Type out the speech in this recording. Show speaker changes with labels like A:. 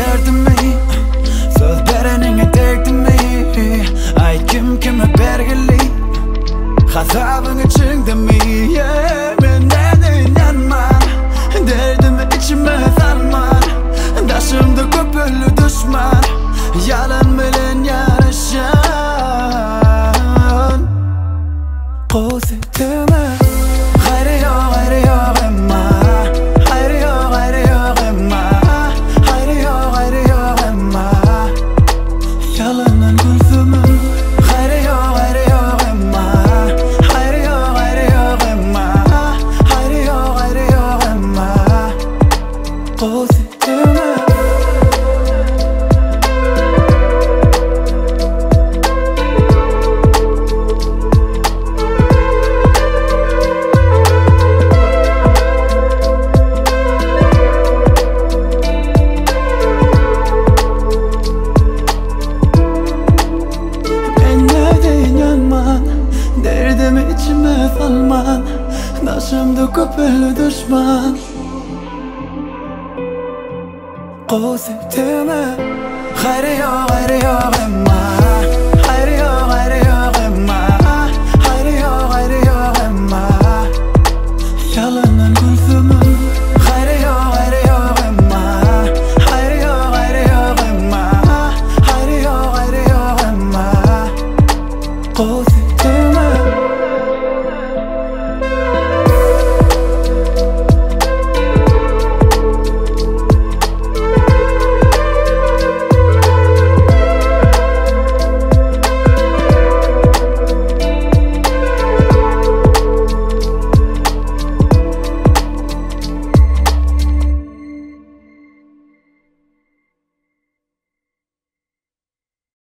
A: derdimi, söz berenine derdimi. Ay kime bergili, gazabın içinde mi? Men neden yanman, derdimi içime salman. Daşımda köpüklü düşman, yalan bilen yarışan. Kozetime gayrı yok emma, gayrı yok emma, gayrı yok emma. Yalanın gülsümün gayrı yok emma, gayrı yok emma, gayrı yok emma. Kozetime derdimi içime salman, daşımda köpüklü düşman. Kozetime gayrı yok emma.